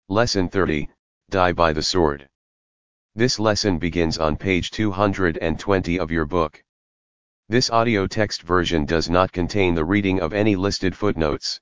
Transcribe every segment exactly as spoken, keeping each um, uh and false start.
Lesson thirty, Die by the Sword. This lesson begins on page two hundred twenty of your book. This audio text version does not contain the reading of any listed footnotes.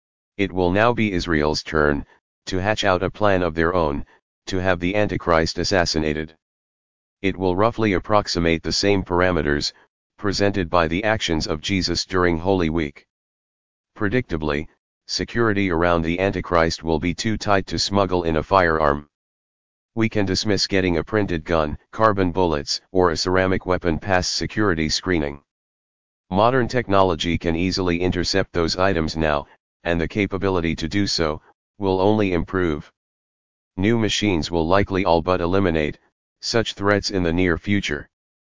It will now be Israel's turn, to hatch out a plan of their own, to have the Antichrist assassinated. It will roughly approximate the same parameters, presented by the actions of Jesus during Holy Week. Predictably, security around the Antichrist will be too tight to smuggle in a firearm. We can dismiss getting a printed gun, carbon bullets, or a ceramic weapon past security screening. Modern technology can easily intercept those items now, and the capability to do so will only improve. New machines will likely all but eliminate such threats in the near future.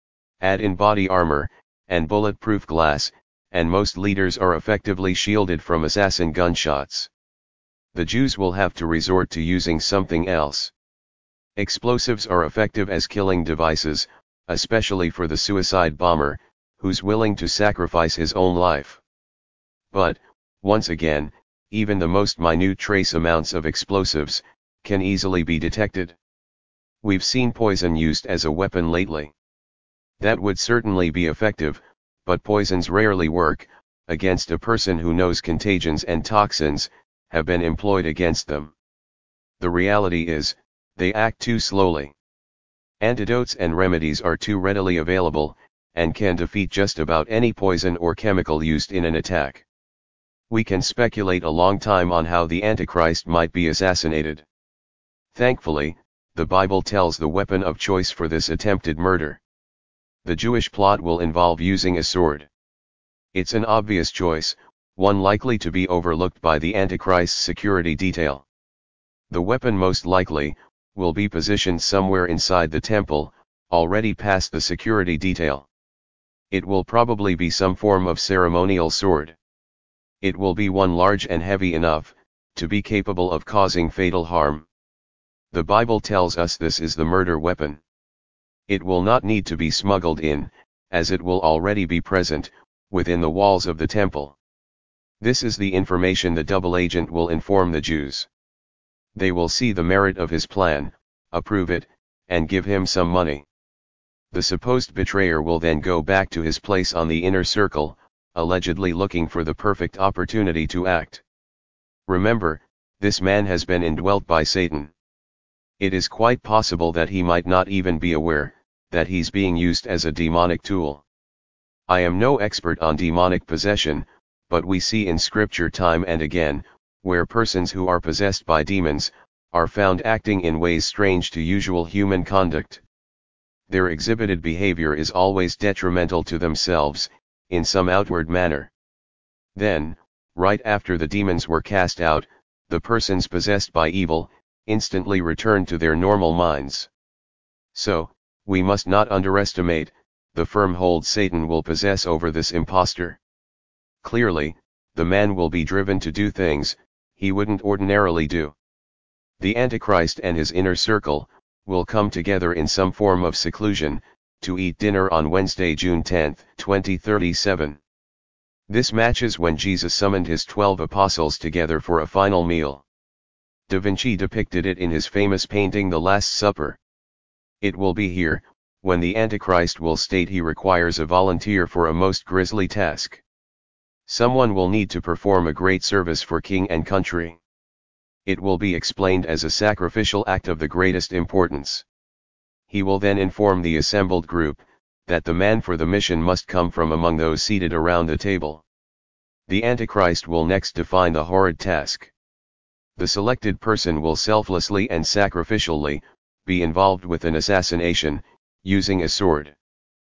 Add in body armor and bulletproof glass, and most leaders are effectively shielded from assassin gunshots. The Jews will have to resort to using something else. Explosives are effective as killing devices, especially for the suicide bomber, who's willing to sacrifice his own life. But, once again, even the most minute trace amounts of explosives can easily be detected. We've seen poison used as a weapon lately. That would certainly be effective, but poisons rarely work against a person who knows contagions and toxins have been employed against them. The reality is, they act too slowly. Antidotes and remedies are too readily available, and can defeat just about any poison or chemical used in an attack. We can speculate a long time on how the Antichrist might be assassinated. Thankfully, the Bible tells the weapon of choice for this attempted murder. The Jewish plot will involve using a sword. It's an obvious choice, one likely to be overlooked by the Antichrist's security detail. The weapon most likely will be positioned somewhere inside the temple, already past the security detail. It will probably be some form of ceremonial sword. It will be one large and heavy enough to be capable of causing fatal harm. The Bible tells us this is the murder weapon. It will not need to be smuggled in, as it will already be present within the walls of the temple. This is the information the double agent will inform the Jews. They will see the merit of his plan, approve it, and give him some money. The supposed betrayer will then go back to his place on the inner circle, allegedly looking for the perfect opportunity to act. Remember, this man has been indwelt by Satan. It is quite possible that he might not even be aware that he's being used as a demonic tool. I am no expert on demonic possession, but we see in Scripture time and again, where persons who are possessed by demons are found acting in ways strange to usual human conduct. Their exhibited behavior is always detrimental to themselves, in some outward manner. Then, right after the demons were cast out, the persons possessed by evil instantly return to their normal minds. So, we must not underestimate the firm hold Satan will possess over this impostor. Clearly, the man will be driven to do things he wouldn't ordinarily do. The Antichrist and his inner circle will come together in some form of seclusion to eat dinner on Wednesday, June tenth, twenty thirty-seven. This matches when Jesus summoned his twelve apostles together for a final meal. Da Vinci depicted it in his famous painting The Last Supper. It will be here, when the Antichrist will state he requires a volunteer for a most grisly task. Someone will need to perform a great service for king and country. It will be explained as a sacrificial act of the greatest importance. He will then inform the assembled group that the man for the mission must come from among those seated around the table. The Antichrist will next define the horrid task. The selected person will selflessly and sacrificially be involved with an assassination, using a sword.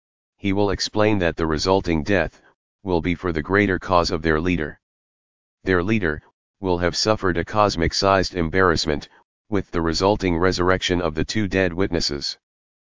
He will explain that the resulting death will be for the greater cause of their leader. Their leader will have suffered a cosmic-sized embarrassment, with the resulting resurrection of the two dead witnesses.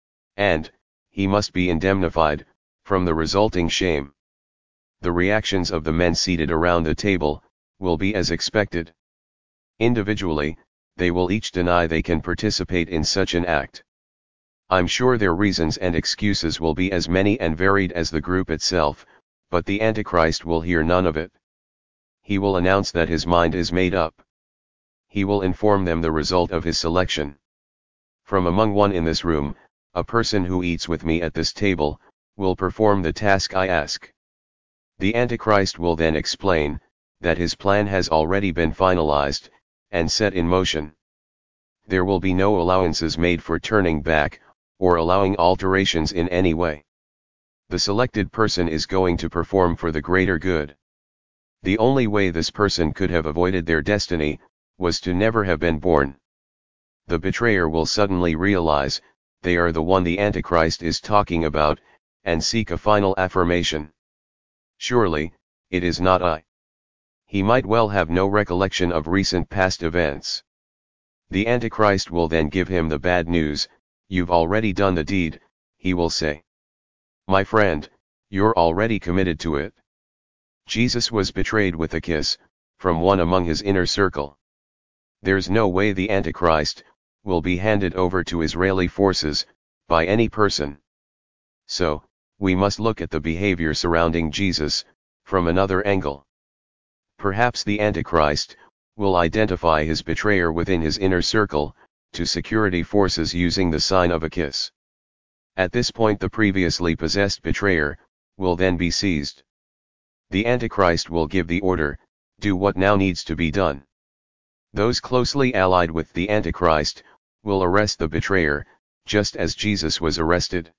And, he must be indemnified from the resulting shame. The reactions of the men seated around the table will be as expected. Individually, they will each deny they can participate in such an act. I'm sure their reasons and excuses will be as many and varied as the group itself, but the Antichrist will hear none of it. He will announce that his mind is made up. he will inform them the result of his selection. From among one in this room, a person who eats with me at this table, will perform the task I ask. The Antichrist will then explain, that his plan has already been finalized, and set in motion. There will be no allowances made for turning back, or allowing alterations in any way. The selected person is going to perform for the greater good. The only way this person could have avoided their destiny, was to never have been born. The betrayer will suddenly realize, they are the one the Antichrist is talking about, and seek a final affirmation. Surely, it is not I. He might well have no recollection of recent past events. The Antichrist will then give him the bad news, you've already done the deed, he will say. My friend, you're already committed to it. Jesus was betrayed with a kiss, from one among his inner circle. There's no way the Antichrist will be handed over to Israeli forces, by any person. So, we must look at the behavior surrounding Jesus, from another angle. Perhaps the Antichrist will identify his betrayer within his inner circle, to security forces using the sign of a kiss. At this point the previously possessed betrayer will then be seized. The Antichrist will give the order, do what now needs to be done. Those closely allied with the Antichrist will arrest the betrayer, just as Jesus was arrested.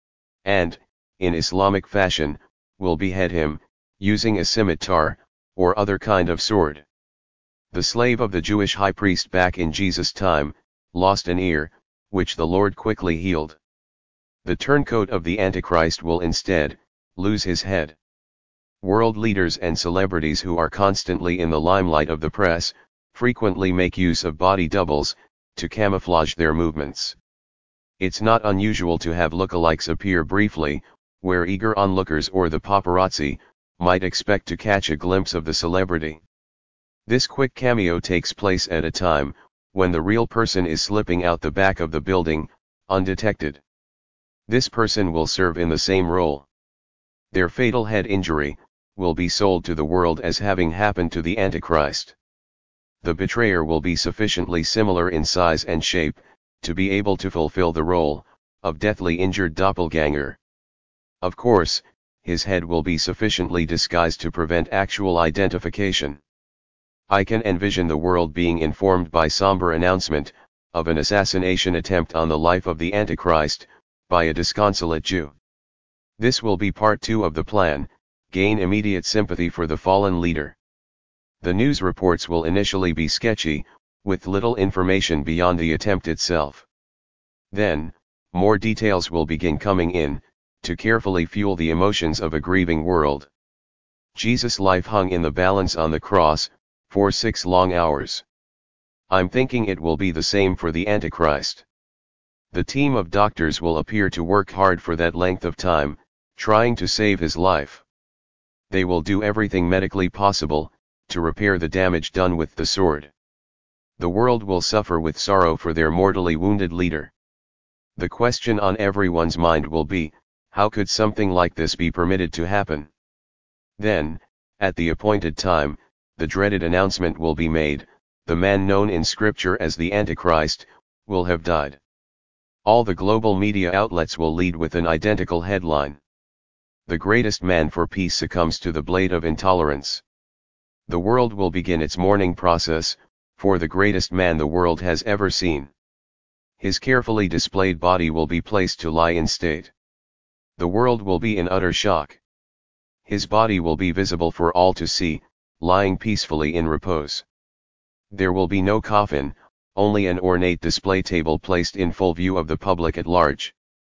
And, in Islamic fashion, will behead him, using a scimitar, or other kind of sword. The slave of the Jewish high priest back in Jesus' time, lost an ear, which the Lord quickly healed. The turncoat of the Antichrist will instead lose his head. World leaders and celebrities who are constantly in the limelight of the press, frequently make use of body doubles, to camouflage their movements. It's not unusual to have lookalikes appear briefly, where eager onlookers or the paparazzi might expect to catch a glimpse of the celebrity. This quick cameo takes place at a time when the real person is slipping out the back of the building, undetected. This person will serve in the same role. Their fatal head injury will be sold to the world as having happened to the Antichrist. The betrayer will be sufficiently similar in size and shape to be able to fulfill the role of deathly injured doppelganger. Of course, his head will be sufficiently disguised to prevent actual identification. I can envision the world being informed by somber announcement of an assassination attempt on the life of the Antichrist by a disconsolate Jew. This will be part two of the plan, gain immediate sympathy for the fallen leader. The news reports will initially be sketchy, with little information beyond the attempt itself. Then, more details will begin coming in, to carefully fuel the emotions of a grieving world. Jesus' life hung in the balance on the cross, for six long hours. I'm thinking it will be the same for the Antichrist. The team of doctors will appear to work hard for that length of time, trying to save his life. They will do everything medically possible, to repair the damage done with the sword. The world will suffer with sorrow for their mortally wounded leader. The question on everyone's mind will be, how could something like this be permitted to happen? Then, at the appointed time, the dreaded announcement will be made, the man known in Scripture as the Antichrist, will have died. All the global media outlets will lead with an identical headline. The greatest man for peace succumbs to the blade of intolerance. The world will begin its mourning process, for the greatest man the world has ever seen. His carefully displayed body will be placed to lie in state. The world will be in utter shock. His body will be visible for all to see, lying peacefully in repose. There will be no coffin, only an ornate display table placed in full view of the public at large.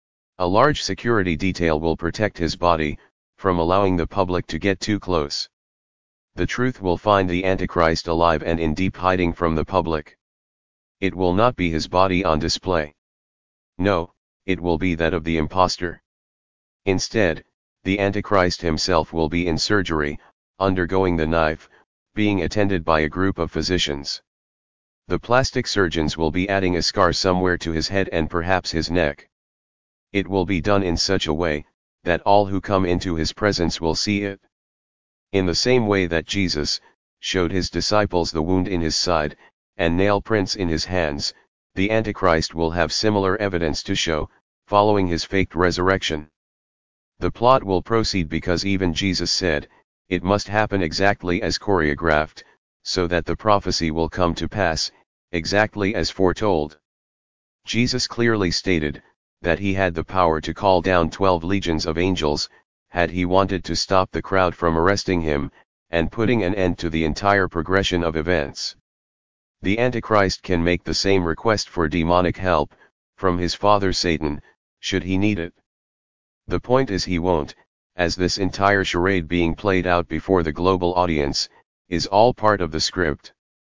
A large security detail will protect his body, from allowing the public to get too close. The truth will find the Antichrist alive and in deep hiding from the public. It will not be his body on display. No, it will be that of the impostor. Instead, the Antichrist himself will be in surgery, undergoing the knife, being attended by a group of physicians. The plastic surgeons will be adding a scar somewhere to his head and perhaps his neck. It will be done in such a way, that all who come into his presence will see it. In the same way that Jesus showed his disciples the wound in his side, and nail prints in his hands, the Antichrist will have similar evidence to show, following his faked resurrection. The plot will proceed because even Jesus said, it must happen exactly as choreographed, so that the prophecy will come to pass, exactly as foretold. Jesus clearly stated, that he had the power to call down twelve legions of angels, had he wanted to stop the crowd from arresting him, and putting an end to the entire progression of events. The Antichrist can make the same request for demonic help, from his father Satan, should he need it. The point is he won't, as this entire charade being played out before the global audience, is all part of the script.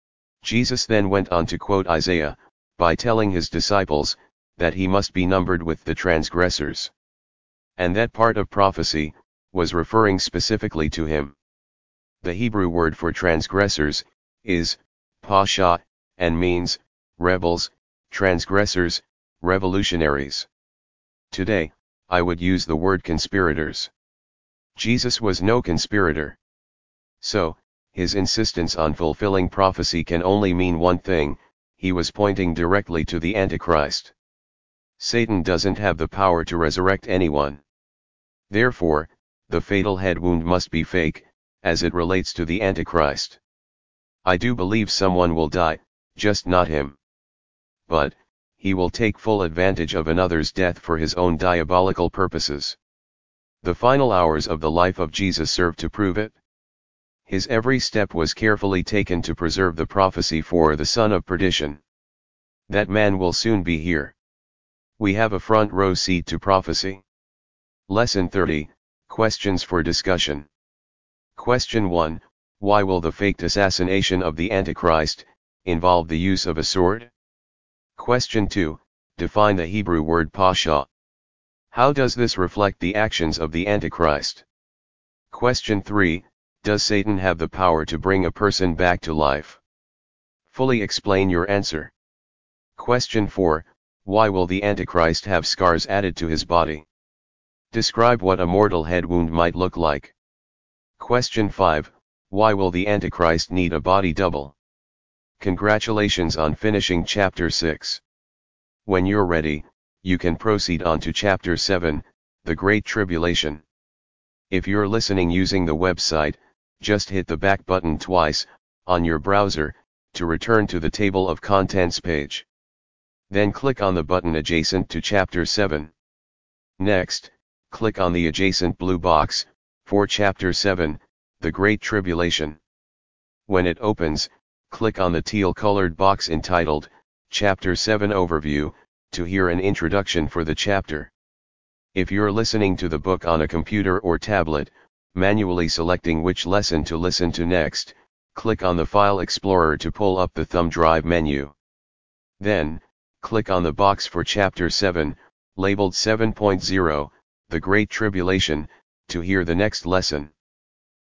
Jesus then went on to quote Isaiah, by telling his disciples, that he must be numbered with the transgressors. And that part of prophecy, was referring specifically to him. The Hebrew word for transgressors, is, pasha, and means, rebels, transgressors, revolutionaries. Today, I would use the word conspirators. Jesus was no conspirator. So, his insistence on fulfilling prophecy can only mean one thing, he was pointing directly to the Antichrist. Satan doesn't have the power to resurrect anyone. Therefore, the fatal head wound must be fake, as it relates to the Antichrist. I do believe someone will die, just not him. But, he will take full advantage of another's death for his own diabolical purposes. The final hours of the life of Jesus serve to prove it. His every step was carefully taken to preserve the prophecy for the son of perdition. That man will soon be here. We have a front row seat to prophecy. Lesson thirty, Questions for discussion. Question one, why will the faked assassination of the Antichrist involve the use of a sword? Question two, define the Hebrew word pasha. How does this reflect the actions of the Antichrist? Question three, does Satan have the power to bring a person back to life? Fully explain your answer. Question four, why will the Antichrist have scars added to his body? Describe what a mortal head wound might look like. Question five, why will the Antichrist need a body double? Congratulations on finishing chapter six. When you're ready, you can proceed on to chapter seven, the Great Tribulation. If you're listening using the website, just hit the back button twice, on your browser, to return to the table of contents page. Then click on the button adjacent to chapter seven. Next, click on the adjacent blue box, for chapter seven, the Great Tribulation. When it opens, click on the teal-colored box entitled, Chapter seven Overview, to hear an introduction for the chapter. If you're listening to the book on a computer or tablet, manually selecting which lesson to listen to next, click on the File Explorer to pull up the thumb drive menu. Then, click on the box for Chapter seven, labeled seven point zero, The Great Tribulation, to hear the next lesson.